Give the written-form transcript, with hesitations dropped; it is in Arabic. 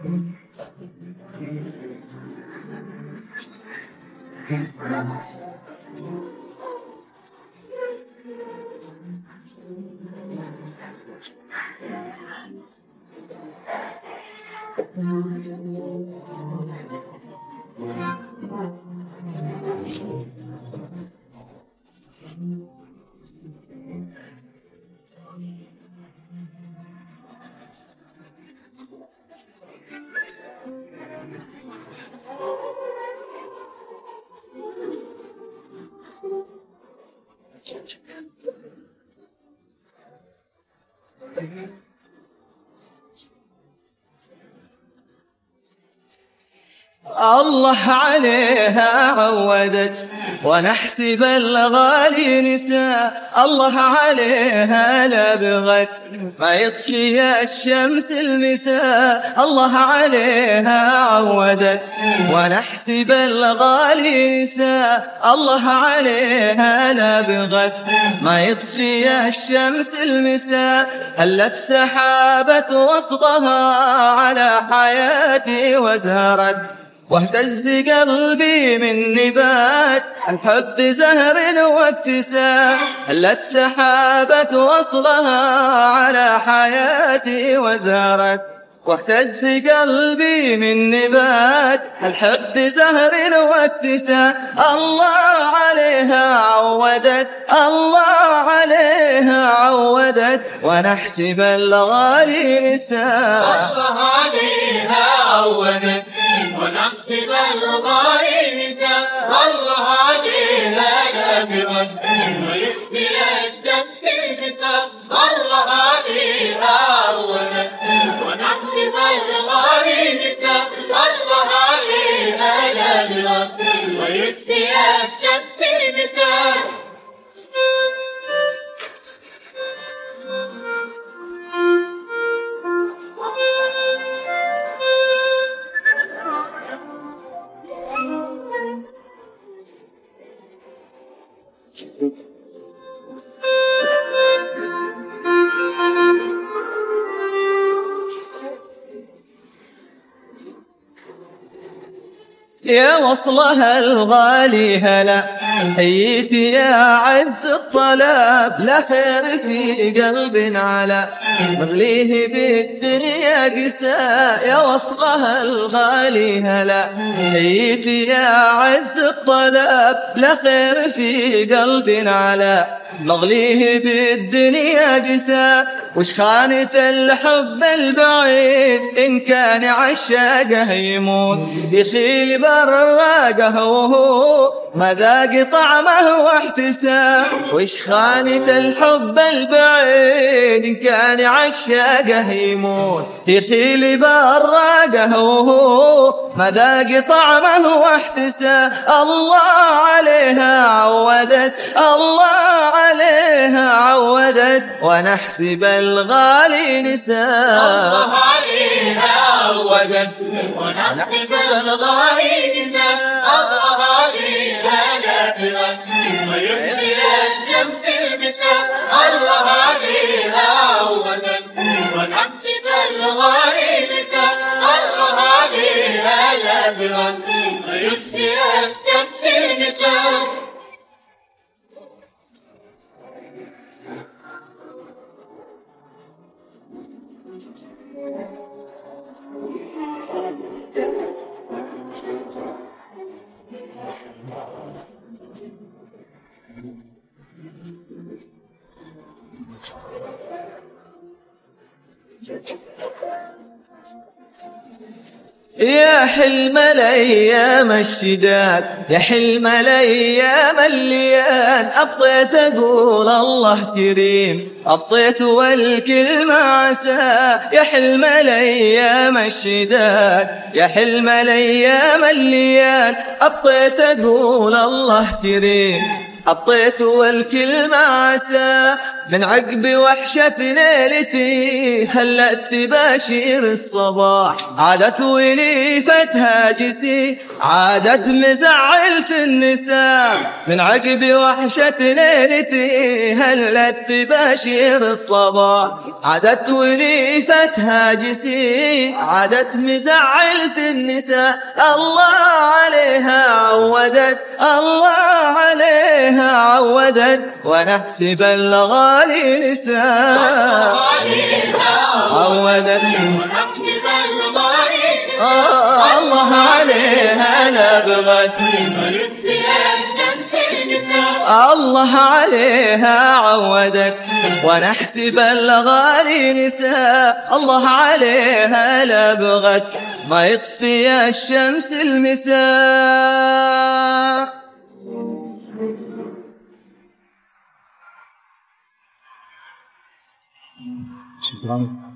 الله عليها عودت ونحسب الغالي نساء. الله عليها لا بغت ما يطفي الشمس المساء. الله عليها عودت ونحسب الغالي نساء. الله عليها لا بغت ما يطفي الشمس المساء. هلت سحابة وصبها على حياتي وزهرت واهتز قلبي من نبات الحب زهر واكتساء. هلت سحابة وصلها على حياتي وزهرت واهتز قلبي من نبات الحب زهر واكتساء. الله عليها عودت الله عليها عودت ونحسب الغالي نساء. الله عليها عودت ونحسب الغالي نساء. الله عليها لا بغت ويخفي الشمس المساء. الله عليها عودت ونحسب الغالي نساء. الله عليها لا بغت ويخفي الشمس المساء. يا وصلها الغالي هلا حييتي يا عز الطلب. لا خير في قلب على مغليه بالدنيا قساء. يا وصلها الغالي هلا حييتي يا عز الطلب. لا خير في قلب على مغليه بالدنيا قساء. وش خانة الحب البعيد إن كان عشاقه يموت يخيل براقه وهو ما ذاق طعمه واحتساء. وش خانة الحب البعيد إن كان عشاقه يموت يخيل براقه وهو ما ذاق طعمه واحتساء. الله عليها عودت الله عليها عودت ونحسب الغالي نساء. الله عليها عودت ونحسب الغالي نساء. الله عليها لا بغت ويخفي الشمس المساء. الله عليها عودت ونحسب الغالي نساء. الله عليها لا بغت ويخفي الشمس المساء. يا حلم الايام الشداد يا حلم الايام الليان. ابطيت اقول الله كريم ابطيت والكلمة عسى. يا حلم الايام الشداد يا حلم الايام الليان. ابطيت اقول الله كريم ابطيت والكلمة عسى. من عقب وحشة ليلتي هلت تباشير الصباح، عادت وليفت هاجسي عادت مزعلت النساء. من عقب وحشة ليلتي هلت تباشير الصباح، عادت وليفت هاجسي عادت مزعلت النساء. الله عليها عودت، الله عليها عودت، ونحسب الغالي نساء عودت. الله عليها نبغت، الله عليها عودت، ونحسب الغالي نساء. الله عليها لبغت، ما يطفي الشمس المساء. شكرا.